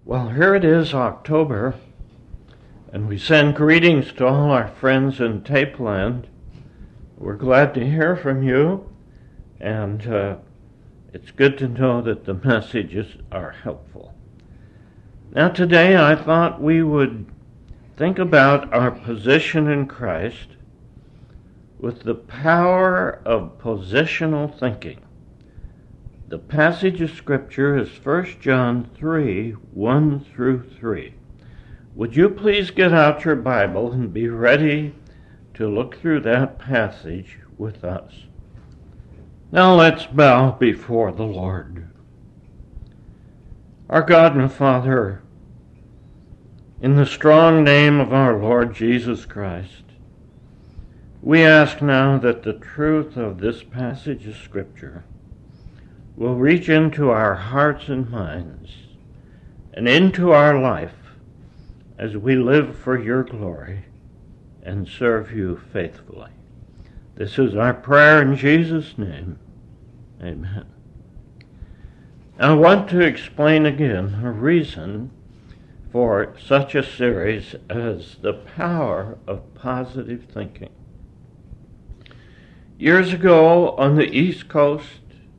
Well, here it is, October, and we send greetings to all our friends in Tapeland. We're glad to hear from you, and it's good to know that the messages are helpful. Now today I thought we would think about our position in Christ with the power of positional thinking. The passage of Scripture is 1 John 3, 1 through 3. Would you please get out your Bible and be ready to look through that passage with us? Now let's bow before the Lord. Our God and Father, in the strong name of our Lord Jesus Christ, we ask now that the truth of this passage of Scripture will reach into our hearts and minds and into our life as we live for your glory and serve you faithfully. This is our prayer in Jesus' name. Amen. I want to explain again a reason for such a series as the power of positive thinking. Years ago on the East Coast,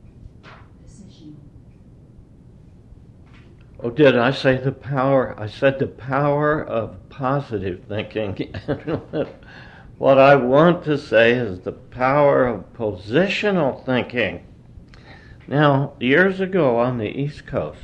oh, did I say the power? I said the power of positive thinking. What I want to say is the power of positional thinking. Now, years ago on the East Coast,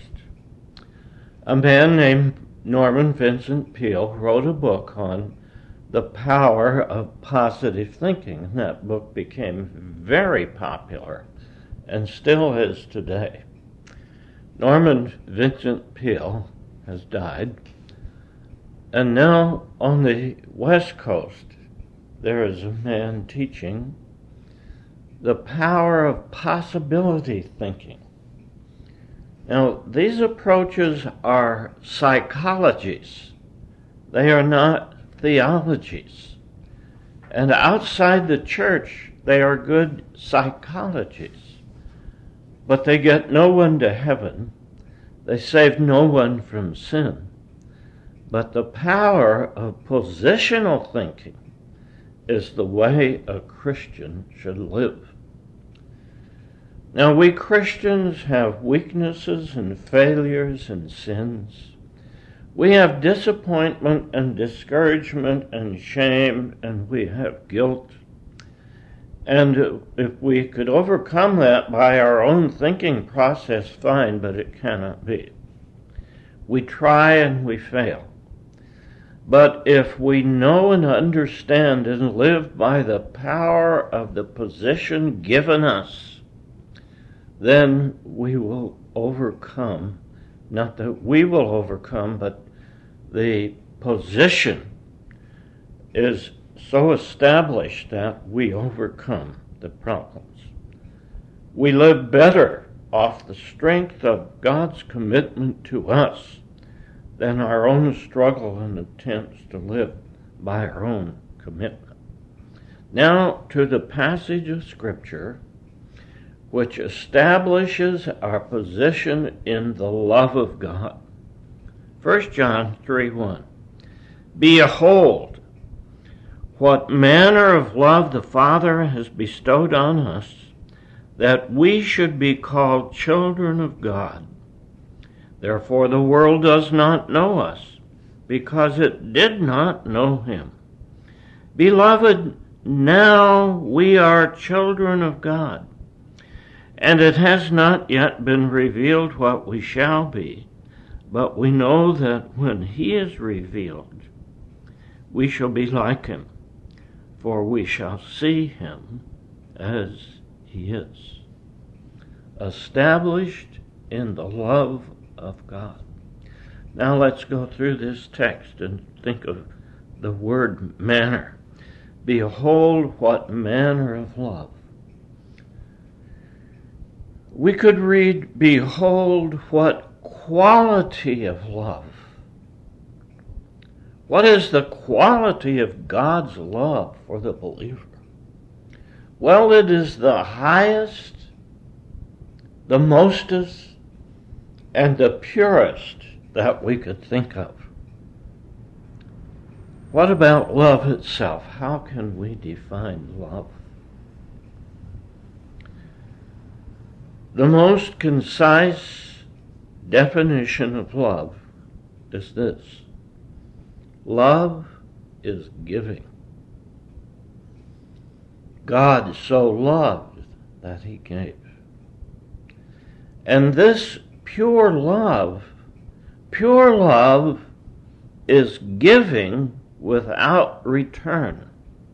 a man named Norman Vincent Peale wrote a book on the power of positive thinking. And that book became very popular and still is today. Norman Vincent Peale has died, and now on the West Coast there is a man teaching the power of possibility thinking. Now, these approaches are psychologies. They are not theologies. And outside the church, they are good psychologies. But they get no one to heaven. They save no one from sin. But the power of positional thinking is the way a Christian should live. Now, we Christians have weaknesses and failures and sins. We have disappointment and discouragement and shame, and we have guilt. And if we could overcome that by our own thinking process, fine, but it cannot be. We try and we fail. But if we know and understand and live by the power of the position given us, then we will overcome. Not that we will overcome, but the position is so established that we overcome the problems. We live better off the strength of God's commitment to us than our own struggle and attempts to live by our own commitment. Now to the passage of Scripture which establishes our position in the love of God. 1 John 3:1. Behold, what manner of love the Father has bestowed on us, that we should be called children of God. Therefore the world does not know us, because it did not know him. Beloved, now we are children of God, and it has not yet been revealed what we shall be, but we know that when he is revealed, we shall be like him, for we shall see him as he is. Established in the love of God. Now let's go through this text and think of the word manner. Behold, what manner of love. We could read, behold, what quality of love. What is the quality of God's love for the believer? Well, it is the highest, the mostest, and the purest that we could think of. What about love itself? How can we define love? The most concise definition of love is this: love is giving. God so loved that he gave. And this pure love is giving without return.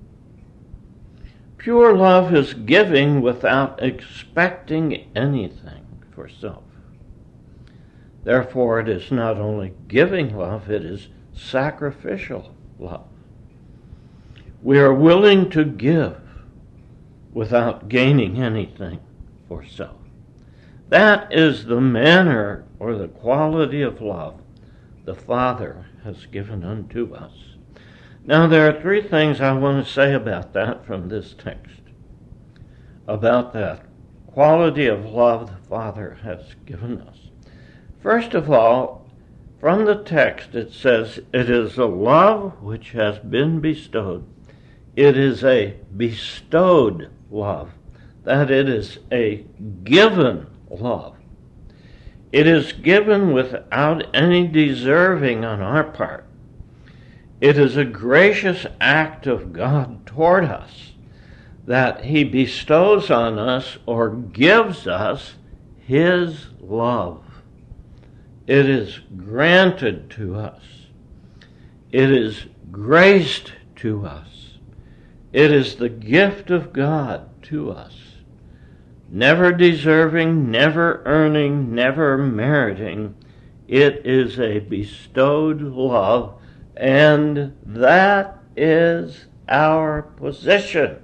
Pure love is giving without expecting anything for self. Therefore, it is not only giving love, it is sacrificial love. We are willing to give without gaining anything for self. That is the manner or the quality of love the Father has given unto us. Now, there are three things I want to say about that from this text, about that quality of love the Father has given us. First of all, from the text it says, it is a love which has been bestowed. It is a bestowed love, that it is a given love. It is given without any deserving on our part. It is a gracious act of God toward us, that he bestows on us or gives us his love. It is granted to us. It is graced to us. It is the gift of God to us. Never deserving, never earning, never meriting. It is a bestowed love, and that is our position.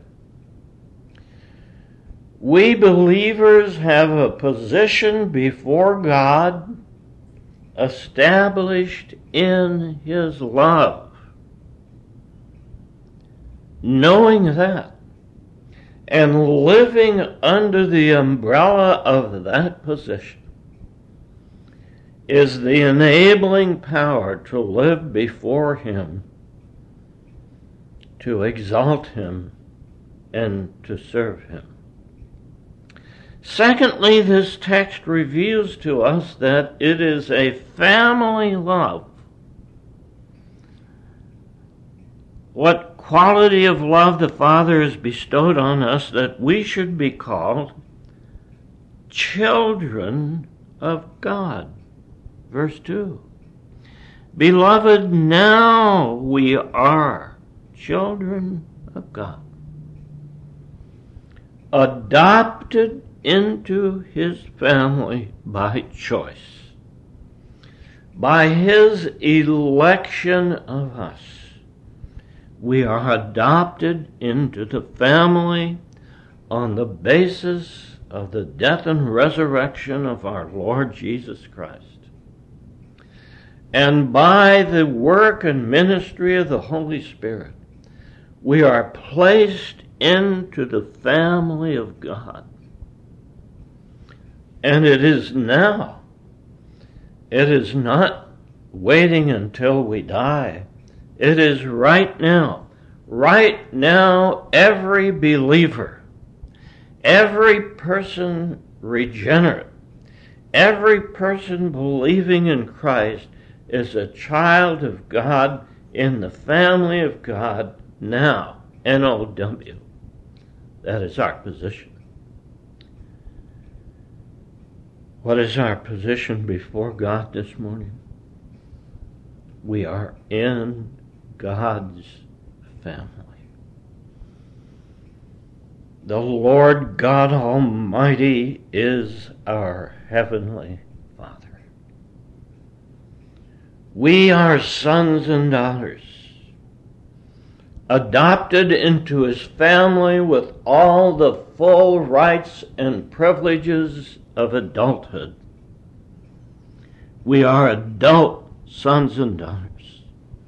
We believers have a position before God established in his love. Knowing that and living under the umbrella of that position is the enabling power to live before him, to exalt him, and to serve him. Secondly, this text reveals to us that it is a family love. What quality of love the Father has bestowed on us, that we should be called children of God. Verse 2. Beloved, now we are children of God, adopted into his family by choice, by his election of us. We are adopted into the family on the basis of the death and resurrection of our Lord Jesus Christ. And by the work and ministry of the Holy Spirit, we are placed into the family of God. And it is now. It is not waiting until we die. It is right now. Right now, every believer, every person regenerate, every person believing in Christ is a child of God in the family of God now. N-O-W. That is our position. What is our position before God this morning? We are in God's family. The Lord God Almighty is our heavenly Father. We are sons and daughters, adopted into his family with all the full rights and privileges of adulthood. We are adult sons and daughters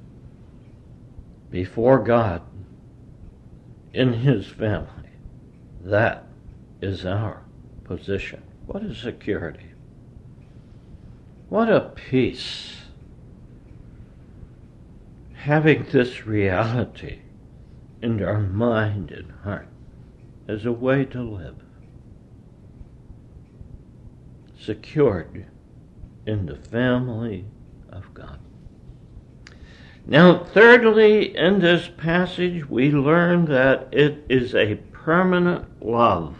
before God in his family. That is our position. What a security. What a peace. having this reality in our mind and heart as a way to live, secured in the family of God. Now, thirdly, in this passage, we learn that it is a permanent love.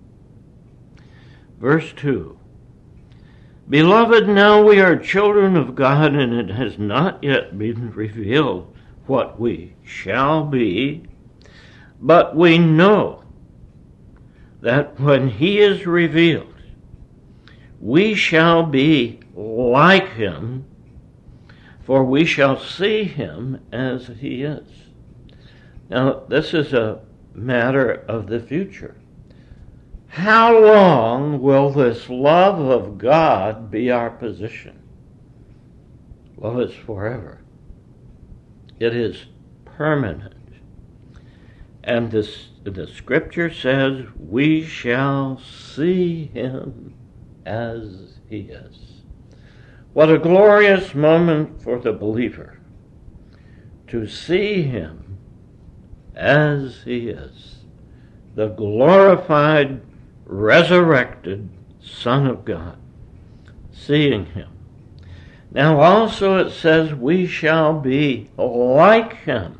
Verse 2, Beloved, now we are children of God, and it has not yet been revealed what we shall be, but we know that when he is revealed, we shall be like him, for we shall see him as he is. Now, this is a matter of the future. How long will this love of God be our position? Well, it's forever. It is permanent. And the scripture says, we shall see him as he is. What a glorious moment for the believer to see him as he is, the glorified, resurrected Son of God, seeing him. Now also it says we shall be like him.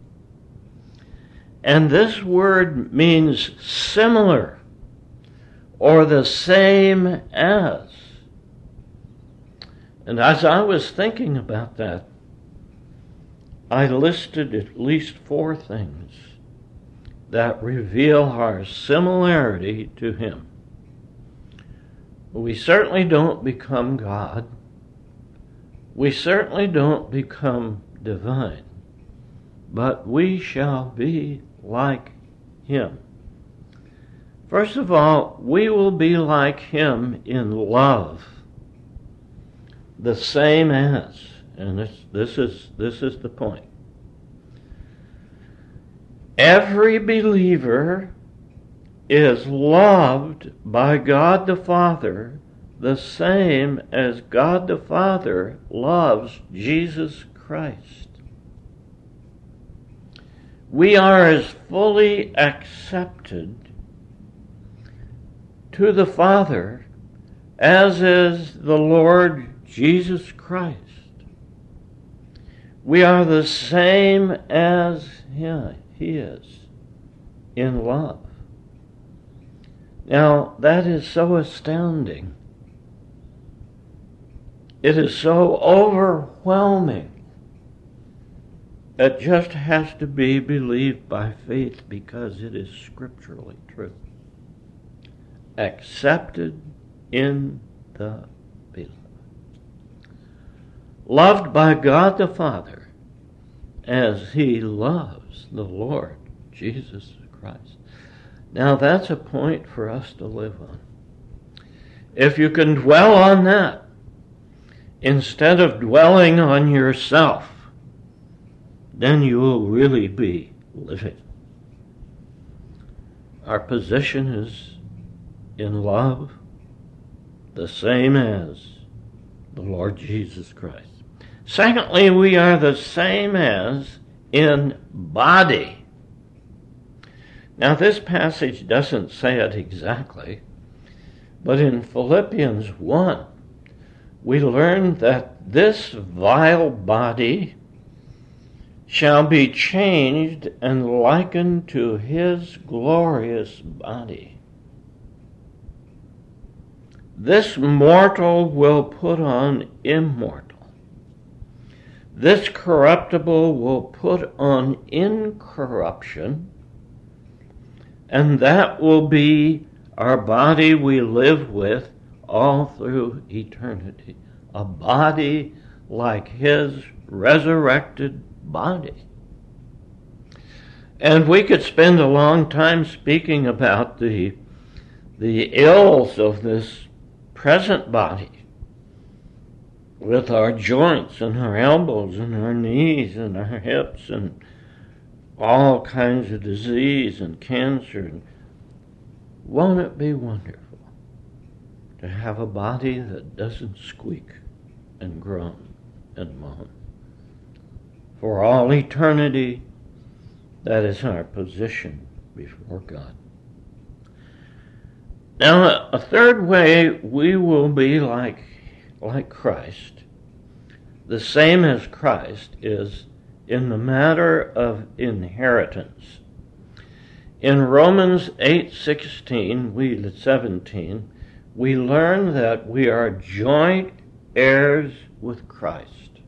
And this word means similar or the same as. And as I was thinking about that, I listed at least 4 things that reveal our similarity to him. We certainly don't become God. We certainly don't become divine. But we shall be like him. First of all, we will be like him in love. The same as, and this is the point. Every believer is loved by God the Father the same as God the Father loves Jesus Christ. We are as fully accepted to the Father as is the Lord Jesus Christ. We are the same as he is in love. Now, that is so astounding. It is so overwhelming. It just has to be believed by faith because it is scripturally true. Accepted in the beloved. Loved by God the Father as he loves the Lord Jesus Christ. Now that's a point for us to live on. If you can dwell on that, instead of dwelling on yourself, then you will really be living. Our position is in love, the same as the Lord Jesus Christ. Secondly, we are the same as in body. Now, this passage doesn't say it exactly, but in Philippians 1, we learn that this vile body shall be changed and likened to his glorious body. This mortal will put on immortal. This corruptible will put on incorruption, and that will be our body we live with all through eternity. A body like his resurrected body. And we could spend a long time speaking about the ills of this present body, with our joints and our elbows and our knees and our hips and all kinds of disease and cancer. Won't it be wonderful to have a body that doesn't squeak and groan and moan? for all eternity. That is our position before God. Now, a third way we will be like Christ, the same as Christ, is in the matter of inheritance. In Romans 8:17, we learn that we are joint heirs with Christ.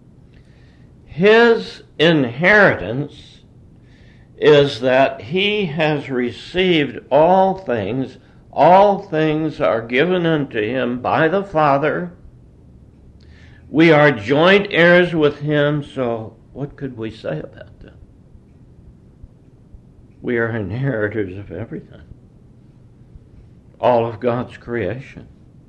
His inheritance is that he has received all things. All things are given unto him by the Father. We are joint heirs with him, so what could we say about that? We are inheritors of everything. All of God's creation.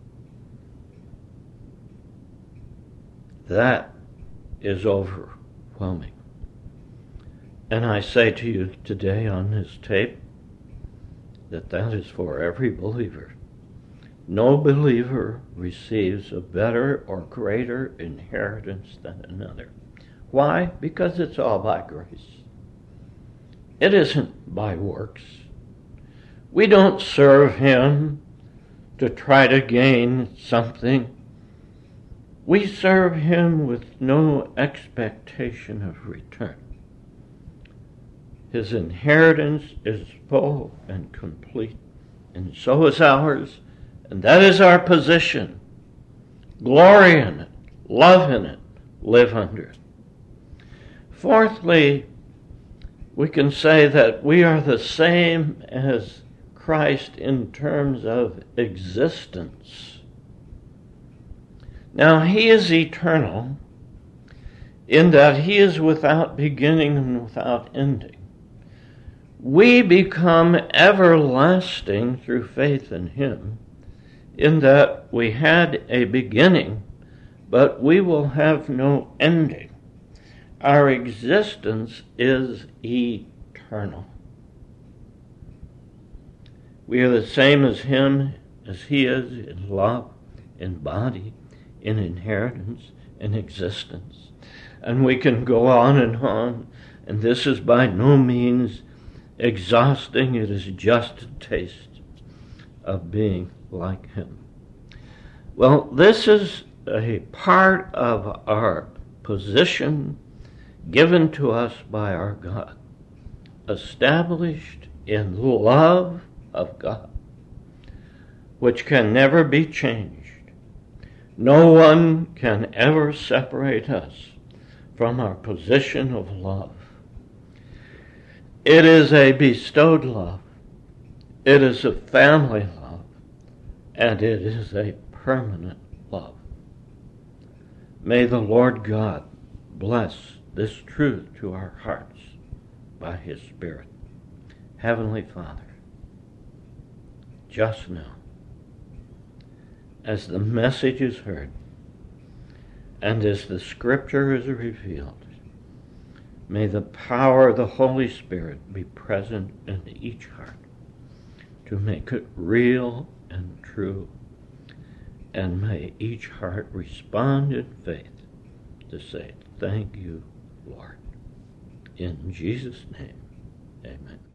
That is overwhelming. And I say to you today on this tape that is for every believer. No believer receives a better or greater inheritance than another. Why? Because it's all by grace. It isn't by works. We don't serve him to try to gain something. We serve him with no expectation of return. His inheritance is full and complete, and so is ours, and that is our position. Glory in it, love in it, live under it. Fourthly, we can say that we are the same as Christ in terms of existence. Now, he is eternal in that he is without beginning and without ending. We become everlasting through faith in him, in that we had a beginning, but we will have no ending. Our existence is eternal. We are the same as him, as he is in love, in body, in inheritance, in existence. And we can go on, and this is by no means exhausting. It is just a taste of being like him. Well, this is a part of our position given to us by our God, established in love of God, which can never be changed. No one can ever separate us from our position of love. It is a bestowed love. It is a family love. And it is a permanent love. May the Lord God bless this truth to our hearts by his Spirit. Heavenly Father, just now, as the message is heard, and as the Scripture is revealed, may the power of the Holy Spirit be present in each heart to make it real and true, and may each heart respond in faith to say, thank you, Lord. In Jesus' name, amen.